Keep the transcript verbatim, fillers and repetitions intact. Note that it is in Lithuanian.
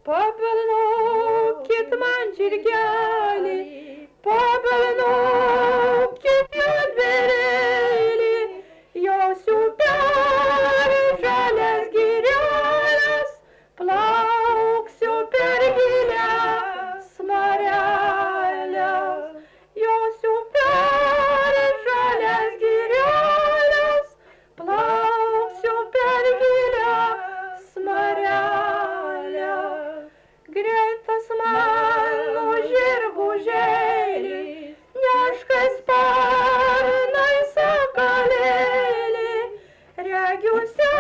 Pabalnokit man žirgelį, pabalnokit juodbėrėlį, jos upeliai žalias girelės, plauksiu per gilias mareles. Jos upeliai žalias girelės, plauksiu per gilias mareles. Greitas mano žirgužėlis, neškai sparnai sakalėlį, regiu